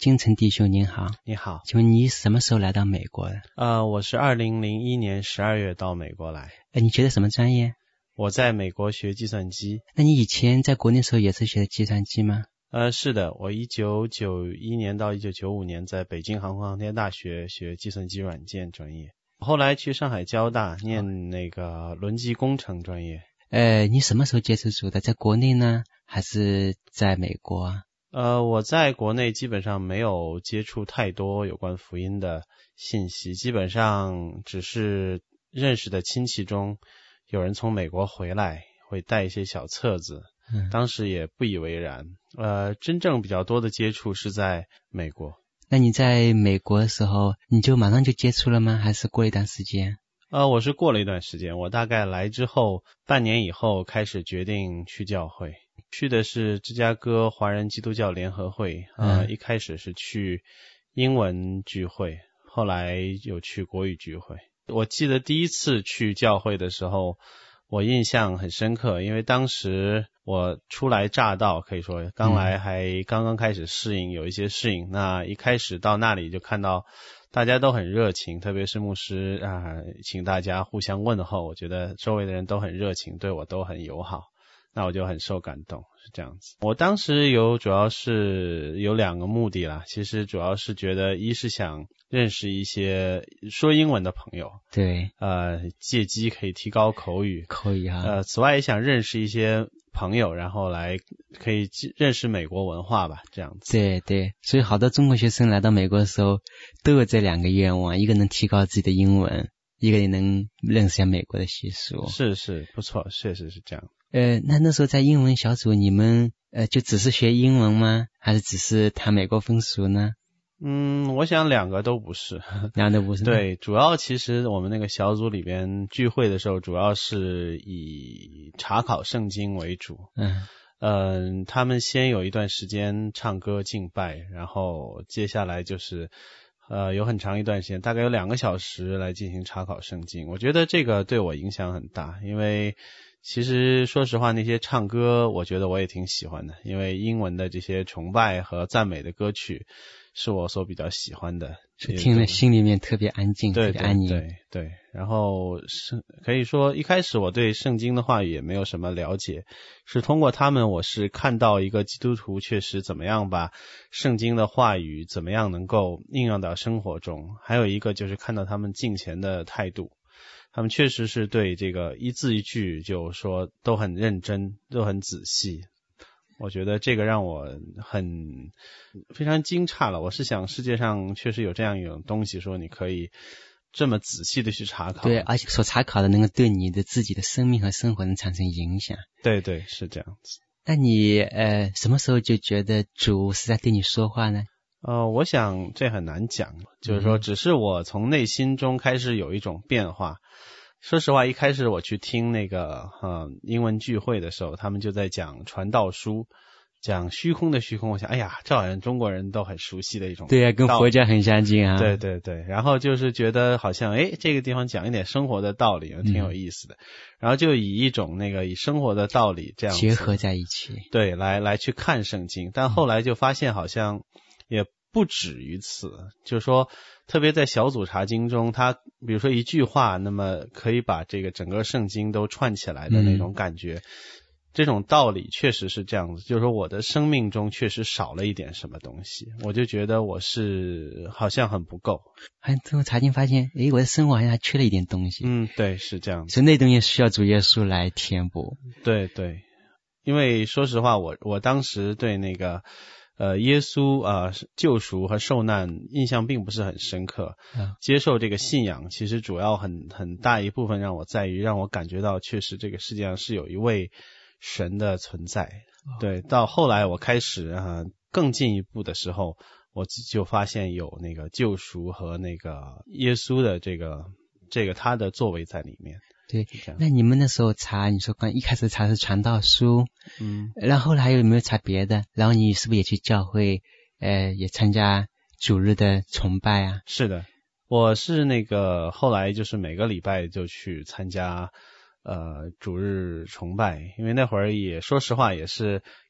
金城弟兄您好。 你好。 请问你什么时候来到美国的？ 我是2001年12月到美国来。 你学的什么专业？ 我在美国学计算机。 那你以前在国内的时候也是学的计算机吗？ 是的，我1991年到1995年在北京航空航天大学学计算机软件专业，后来去上海交大念那个轮机工程专业。 你什么时候接触主的？在国内呢，还是在美国啊？ 我在国内基本上没有接触太多有关福音的信息，基本上只是认识的亲戚中有人从美国回来会带一些小册子，当时也不以为然。真正比较多的接触是在美国。 那你在美国的时候，你就马上就接触了吗？还是过了一段时间？ 我是过了一段时间，我大概来之后半年以后开始决定去教会，去的是芝加哥华人基督教联合会。一开始是去英文聚会，后来有去国语聚会。我记得第一次去教会的时候，我印象很深刻，因为当时我初来乍到，可以说刚来还刚刚开始适应，有一些适应。那一开始到那里就看到大家都很热情，特别是牧师请大家互相问候，我觉得周围的人都很热情，对我都很友好，那我就很受感动，是这样子。我当时主要是有两个目的啦，其实主要是觉得一是想认识一些说英文的朋友， 对， 借机可以提高口语啊。 此外也想认识一些朋友，然后来可以认识美国文化吧，这样子。 对对，所以好多中国学生来到美国的时候都有这两个愿望，一个能提高自己的英文，一个也能认识一下美国的习俗。 是不错，确实是这样。 那时候在英文小组你们就只是学英文吗？还是只是谈美国风俗呢？ 我想两个都不是。 两个都不是。 对，主要其实我们那个小组里边聚会的时候主要是以查考圣经为主。他们先有一段时间唱歌敬拜，然后接下来就是有很长一段时间，大概有2个小时来进行查考圣经。我觉得这个对我影响很大，因为其实说实话那些唱歌我觉得我也挺喜欢的，因为英文的这些崇拜和赞美的歌曲是我所比较喜欢的， 听了心里面特别安静， 对， 特别安宁。 对，然后可以说一开始我对圣经的话语也没有什么了解，是通过他们我是看到一个基督徒确实怎么样把圣经的话语怎么样能够应用到生活中，还有一个就是看到他们敬虔的态度，他们确实是对这个一字一句就说都很认真，都很仔细。我觉得这个让我非常惊诧了，我是想世界上确实有这样一种东西，说你可以这么仔细的去查考。 对，而且所查考的能够对你的自己的生命和生活能产生影响。 对，是这样子。 那你什么时候就觉得主是在对你说话呢？ 我想这很难讲，就是说只是我从内心中开始有一种变化。说实话，一开始我去听那个英文聚会的时候，他们就在讲传道书，讲虚空的虚空，我想哎呀，这好像中国人都很熟悉的一种。 对啊，跟佛教很相近啊。 对，然后就是觉得好像这个地方讲一点生活的道理挺有意思的，然后就以一种以生活的道理这样子结合在一起， 对，来去看圣经。但后来就发现好像也不止于此，就是说特别在小组查经中，他比如说一句话那么可以把这个整个圣经都串起来的那种感觉，这种道理确实是这样子，就是说我的生命中确实少了一点什么东西，我就觉得我是好像很不够， 通过查经发现我的生活好像还缺了一点东西。 对，是这样子， 所以那东西需要主耶稣来填补。 对，因为说实话我当时对那个耶稣救赎和受难印象并不是很深刻。接受这个信仰其实主要很大一部分让我感觉到确实这个世界上是有一位神的存在。对，到后来我开始更进一步的时候，我就发现有那个救赎和那个耶稣的这个他的作为在里面。 对，那你们那时候查，你说一开始查是传道书，然后还有没有查别的？然后你是不是也去教会，也参加主日的崇拜啊？ 是的，我是后来就是每个礼拜就去参加主日崇拜，因为那会儿也说实话也是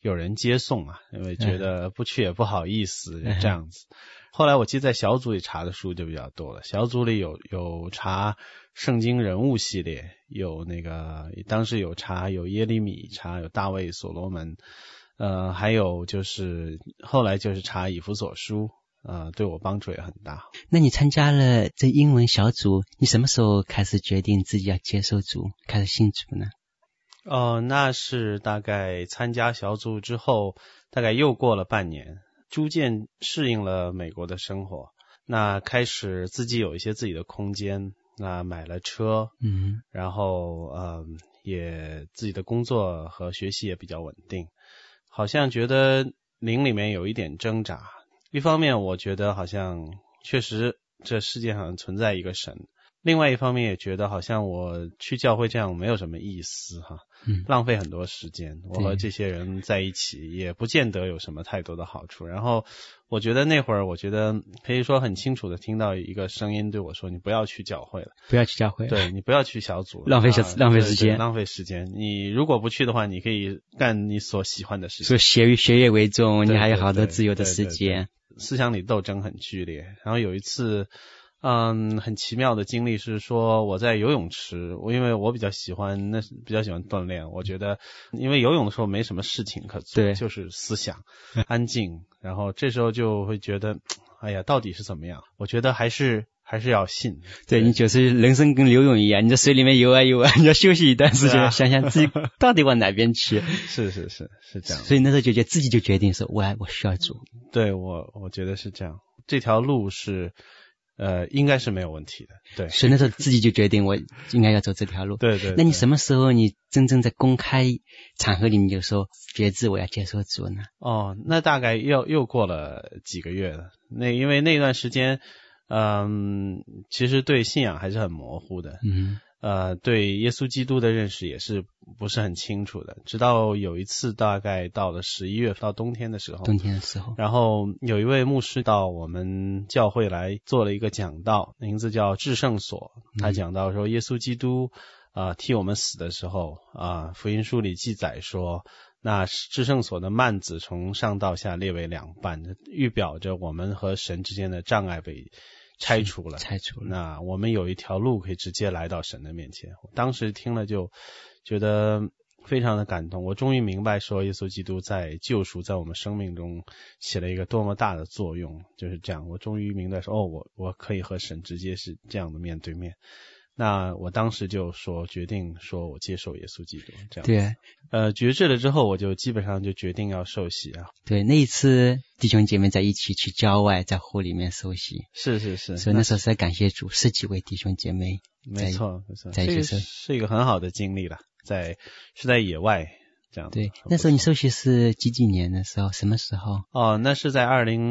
有人接送啊，因为觉得不去也不好意思，这样子。后来我记得在小组里查的书就比较多了，小组里有查圣经人物系列，有那个当时有查有耶利米，查有大卫所罗门，还有就是后来就是查以弗所书，对我帮助也很大。 那你参加了这英文小组，你什么时候开始决定自己要接受主，开始信主呢？ 那是大概参加小组之后，大概又过了半年，逐渐适应了美国的生活，那开始自己有一些自己的空间，那买了车，然后也自己的工作和学习也比较稳定，好像觉得灵里面有一点挣扎。一方面我觉得好像确实这世界上存在一个神，另外一方面也觉得好像我去教会这样没有什么意思哈，浪费很多时间，我和这些人在一起也不见得有什么太多的好处。然后我觉得那会儿我觉得可以说很清楚的听到一个声音对我说，你不要去教会了， 不要去教会了， 对，你不要去小组了， 浪费时间， 浪费时间。你如果不去的话，你可以干你所喜欢的事情， 所以学业为重，你还有好多自由的时间。 思想里斗争很剧烈。然后有一次很奇妙的经历是说，我在游泳池，因为我比较喜欢锻炼，我觉得因为游泳的时候没什么事情可做，就是思想安静，然后这时候就会觉得哎呀，到底是怎么样？我觉得还是要信。 对，你就是人生跟游泳一样，你在水里面游啊游啊，你要休息一段时间，想想自己到底往哪边去。 是这样。 所以那时候自己就决定说，我需要主。 对，我觉得是这样，这条路是应该是没有问题的。对， 所以那时候自己就决定我应该要走这条路。 对。 那你什么时候你真正在公开场合里面就说决志我要接受主呢？ 那大概又过了几个月了。因为那段时间其实对信仰还是很模糊的。对耶稣基督的认识也是不是很清楚的，直到有一次大概到了11月到冬天的时候，然后有一位牧师到我们教会来做了一个讲道，名字叫至圣所。他讲到说耶稣基督替我们死的时候福音书里记载说，那至圣所的幔子从上到下裂为两半，预表着我们和神之间的障碍被拆除了，那我们有一条路可以直接来到神的面前。我当时听了就觉得非常的感动，我终于明白说耶稣基督在救赎在我们生命中起了一个多么大的作用，就是这样。我终于明白说我可以和神直接是这样的面对面。那我当时就决定说我接受耶稣基督这样子。 对， 决志了之后，我就基本上就决定要受洗啊。 对，那一次弟兄姐妹在一起去郊外，在湖里面受洗。 是。 所以那时候是在感谢主，10几位弟兄姐妹。 没错， 在一起是一个很好的经历了，是在野外这样。 对，那时候你受洗是几年的时候？什么时候？ 那是在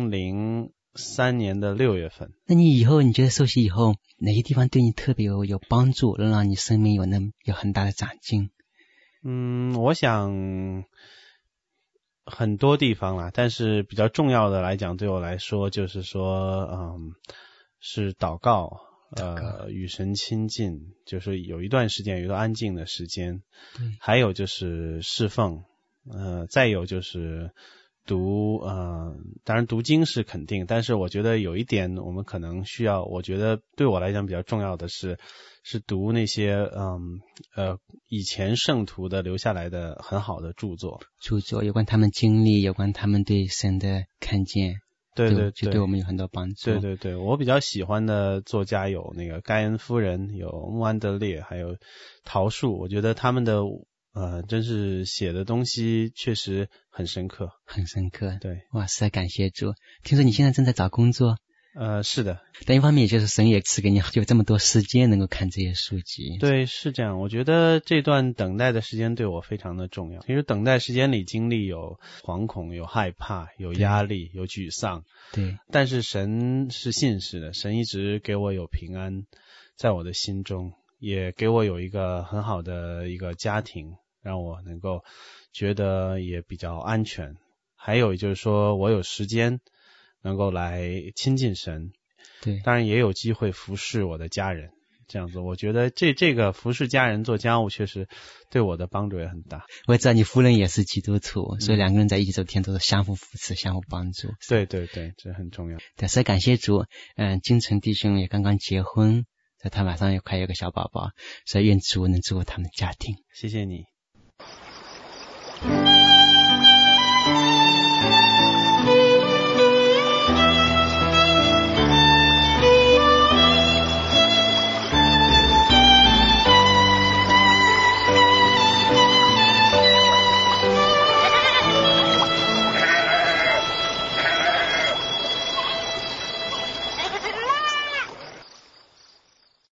2003年的6月份。 那你以后你觉得受洗以后哪些地方对你特别有帮助，能让你生命有很大的长进？ 我想很多地方啦，但是比较重要的来讲，对我来说就是说是祷告，与神亲近，就是有一段时间有一个安静的时间。还有就是侍奉，再有就是读当然读经是肯定，但是我觉得有一点我们可能需要，我觉得对我来讲比较重要的是读那些以前圣徒的留下来的很好的著作有关他们经历，有关他们对神的看见。 对， 就对我们有很多帮助。 对，我比较喜欢的作家有那个盖恩夫人，有穆安德烈，还有陶树。我觉得他们的真是写的东西确实很深刻。对， 哇，实在感谢主。听说你现在正在找工作？ 是的。 但一方面也就是神也赐给你有这么多时间能够看这些书籍。 对，是这样。我觉得这段等待的时间对我非常的重要。其实等待时间里经历有惶恐，有害怕，有压力，有沮丧。 对。 但是神是信实的，神一直给我有平安在我的心中，也给我有一个很好的一个家庭，让我能够觉得也比较安全。还有就是说我有时间能够来亲近神。 对， 当然也有机会服侍我的家人， 这样子。我觉得这个服侍家人做家务确实对我的帮助也很大。 我知道你夫人也是基督徒，所以两个人在一起走天都是相互扶持相互帮助。 对对对，这很重要。 对，所以感谢主。金城弟兄也刚刚结婚，所以他马上也快有个小宝宝，所以愿主能祝福他们的家庭。 谢谢你。